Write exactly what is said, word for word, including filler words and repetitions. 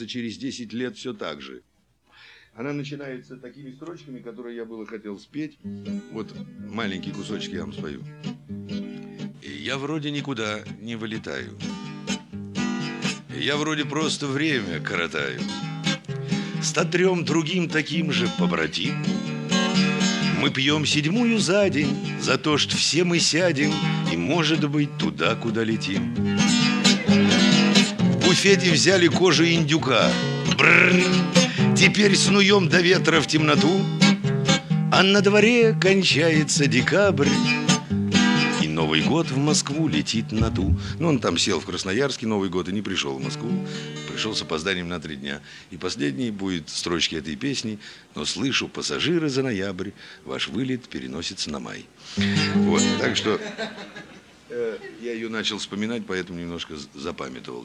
Через десять лет все так же. Она начинается такими строчками, которые я было хотел спеть. Вот маленький кусочек я вам спою. И я вроде никуда не вылетаю. И я вроде просто время коротаю. Ста трем другим таким же побратим. Мы пьем седьмую за день за то, что все мы сядем и, может быть, туда, куда летим. В буфете взяли кожу индюка. Бррр. Теперь снуем до ветра в темноту, а на дворе кончается декабрь, и Новый год в Москву летит на ту. Ну, он там сел в Красноярске Новый год и не пришел в Москву. Пришел с опозданием на три дня. И последней будет строчки этой песни. Но слышу, пассажиры, за ноябрь ваш вылет переносится на май. Вот, так что э, я ее начал вспоминать, поэтому немножко запамятовал.